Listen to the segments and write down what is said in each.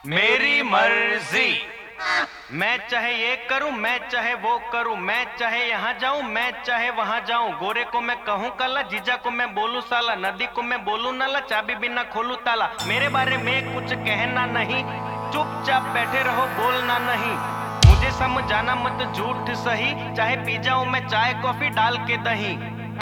मेरी मर्जी। मैं चाहे ये करूं, मैं चाहे वो करूं, मैं चाहे यहाँ जाऊं, मैं चाहे वहां जाऊं। गोरे को मैं कहूं काला, जीजा को मैं बोलूं साला, नदी को मैं बोलूं नाला, चाबी बिना खोलूं ताला। मेरे बारे में कुछ कहना नहीं, चुपचाप बैठे रहो, बोलना नहीं। मुझे समझाना मत झूठ सही, चाहे पी जाऊं मैं चाय कॉफी डाल के दही।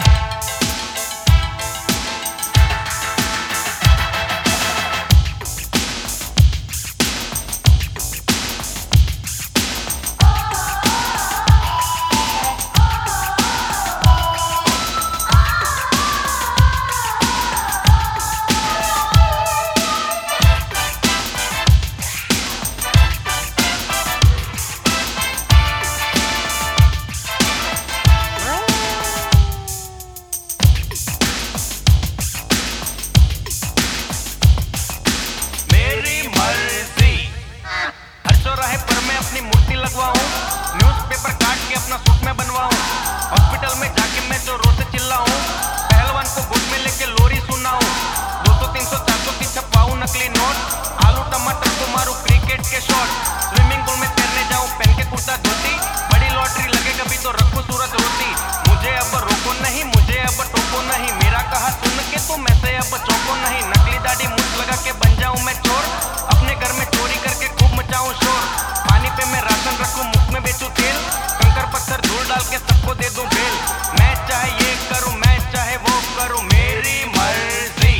न्यूज़पेपर काट के अपना सूट में बनवाऊं, हॉस्पिटल में जाके मैं जो रोज से चिल्लाऊं, पहलवान को गोद में लेके लोरी सुनाऊं, 200 300 400 की छपाऊं नकली नोट, आलू टमाटर को मारूं क्रिकेट के शॉट, स्विमिंग पूल में तैरने जाऊं पहन के कुर्ता धोती, बड़ी लॉटरी लगे कभी तो रखूं सूरत रोटी। मुझे अब रोको नहीं, मुझे अब टोको नहीं, मेरा कहा सुन के तो मैं से अब चौंको नहीं। नकली दाढ़ी मुझ लगा के बन जाऊं मैं चोर, अपने घर में चोरी करके खूब मचाऊं शोर। पानी पे मैं राशन रखूं, मुख में बेचूं तेल, कंकर पत्थर धूल डाल के सबको दे दूं बेल। मैं चाहे ये करूं, मैं चाहे वो करूं, मेरी मर्जी।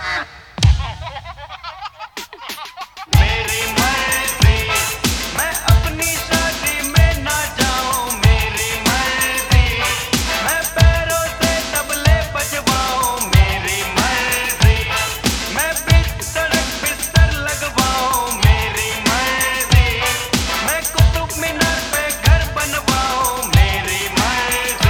मेरी मर्जी। मैं अपनी शादी में ना जाऊं, मेरी मर्जी। मैं पैरों से तबले बजवाऊं, मेरी मर्जी। मैं बीच सड़क बिस्तर लगवाऊं, मेरी मर्जी। मैं कुतुब मीनार पे घर बनवाऊं, मेरी मर्जी।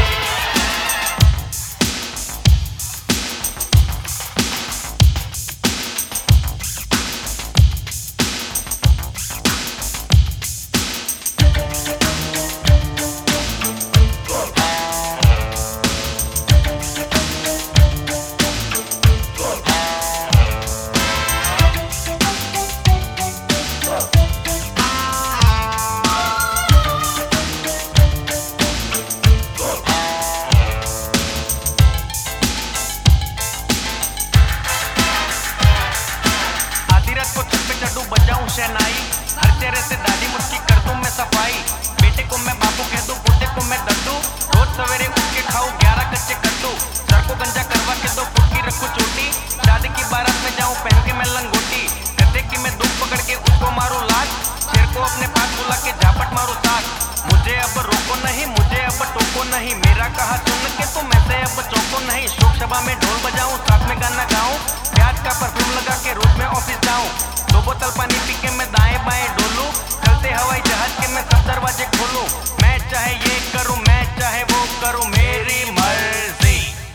बजाऊं शहनाई, हर चेहरे से दाढ़ी मुझकी कर दूं मैं सफाई। बेटे को मैं बापू कह दूं, पोते को मैं दद्दू, रोज सवेरे उठ के खाऊं 11 कच्चे कद्दू। सर को गंजा करवा के 2 फुट की रखूं चोटी, शादी की बारात में जाऊं पहन के मैं लंगोटी। गधे की मैं दूध पकड़ के उसको मारूं लात, शेर को अपने पास बुला के झापट मारूं साथ। मुझे अब रोको नहीं, मुझे अब टोको नहीं, मेरा कहा सुन के तो मैं से अब चौंको नहीं। शोक सभा में ढोल बजाऊं, साथ में गाना गाऊं, प्याज का परफ्यूम लगा के रोज मैं ऑफिस जाऊं। 2 बोतल पानी पी के मैं दाएं बाएं डोलूं, चलते हवाई जहाज के मैं सब दरवाजे खोलूं। मैं चाहे ये करूं, मैं चाहे वो करूं, मेरी मर्जी।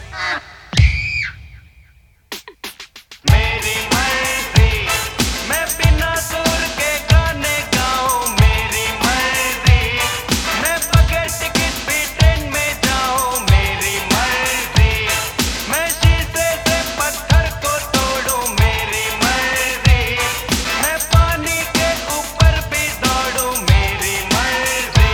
मेरी मर्जी। मैं बिना सुर के गाने गाऊं, मेरी मर्जी। मैं बगैर टिकट भी ट्रेन में जाऊं, मेरी मर्जी। मैं शीशे से पत्थर को तोड़ूं, मेरी मर्जी। मैं पानी के ऊपर भी दौड़ूं, मेरी मर्जी।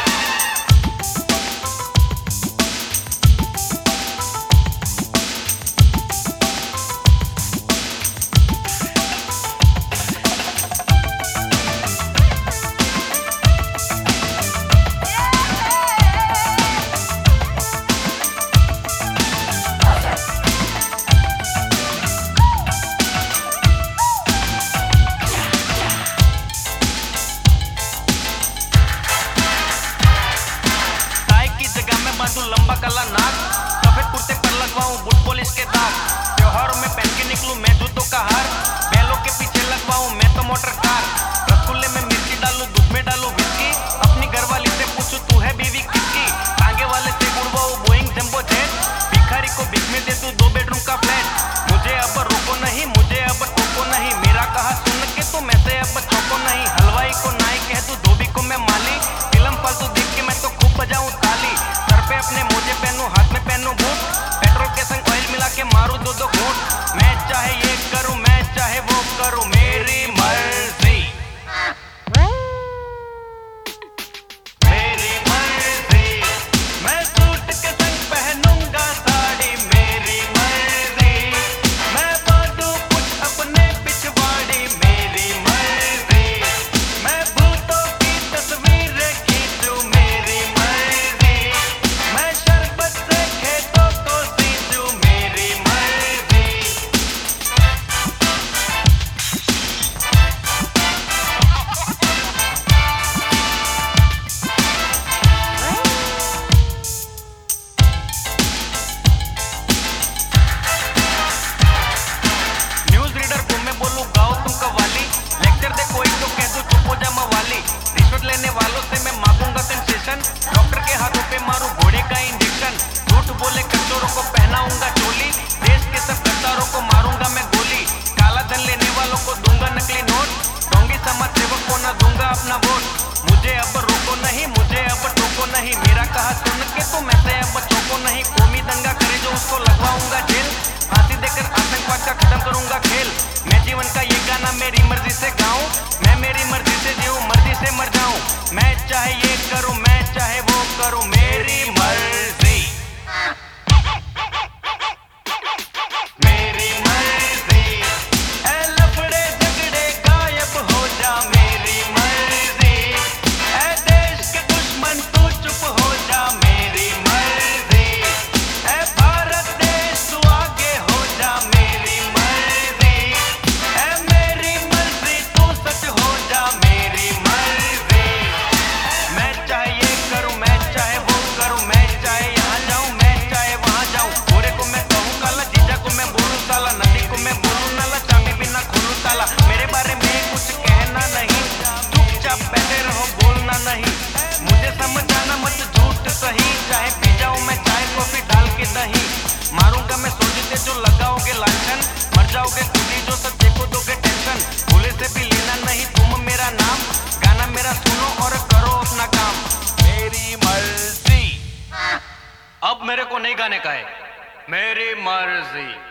बांधूं लंबा काला नाक, सफेद कुर्ते पर लगवाऊं बूट पॉलिश के दाग। त्योहारों में पहन के निकलूं मैं जूतों का हार, बैलों के पीछे लगवाऊं मैं तो मोटर कार। रसगुल्ले में मिर्ची डालूं, दूध में डालूं विस्की, अपनी घरवाली से पूछूं तू है बीवी किसकी। टांगे वाले से उड़वाऊं बोइंग जंबो जेट, भिखारी को भीख में दे दूं 2 बेडरूम का फ्लैट। मुझे अब रोको नहीं, मुझे अब टोको नहीं, मेरा कहा सुन के तो मैं से अब चौंको नहीं। हलवाई को नाई कह दूं, धोबी को मैं माली, फिल्म फालतू देख के मैं तो खूब बजाऊं ताली। सर पे अपने मोजे पहनूं, हाथ में पहनूं बूट, पेट्रोल के संग ऑयल मिला के मारूं 2-2 घूंट। मैं चाहे ये करूं, मैं चाहे वो करूं, मेरी मर्जी। हाथों पे मारूं घोड़े का इंजेक्शन, झूठ बोले कचोरों को पहनाऊंगा चोली, देश के सब गद्दारों को मारूंगा मैं गोली, काला धन लेने वालों को दूंगा नकली नोट, ढोंगी समाज सेवक को न दूंगा अपना वोट। मुझे अब रोको नहीं, मुझे अब टोको नहीं, मेरा कहा सुन के तुम ऐसे अब चौको नहीं, कौमी दंगा करे जो उसको लगवाऊंगा जेल, फांसी देकर आतंकवाद का खत्म करूंगा खेल। मैं जीवन का ये गाना मेरी मर्जी से गाऊं, मैं मेरी मर्जी से जीऊं, मर्जी से मर जाऊं, मैं चाहे ये करूं, मैं चाहे वो करूं, मेरी मर्जी, मेरी मर्जी, ऐ लफड़े झगड़े गायब हो जा, मेरी मर्जी, ऐ देश के दुश्मन तू चुप हो जा, मेरी मर्जी, ऐ भारत देश तू आगे हो जा, मेरी मर्जी, ऐ मेरी मर्जी तू सच हो जा, मेरी मर्जी, मैं चाहे ये करूं, मैं चाहे वो करूं, मैं चाहे यहाँ जाऊं, मैं चाहे वहाँ जाऊं, गोरे को मैं कहूँ काला, जीजा को मैं बोलूं साला, नदी को मैं बोलूं नाला, चाबी बिना खोलूं ताला, मेरे बारे में कुछ कहना नहीं, चुपचाप बैठे रहो बोलना नहीं, मुझे समझाना मत झूठ सही, चाहे पी जाऊं मैं चाय कॉफी डाल के दही, मारूंगा मैं सोचते जो लगाओगे लांछन, मर जाओगे खुदी जो सब देखो दोगे टेंशन, भूले से भी लेना नहीं तुम मेरा नाम, गाना मेरा सुनो और करो अपना काम, मेरी मर्जी, अब मेरे को नहीं गाने का है, मेरी मर्जी।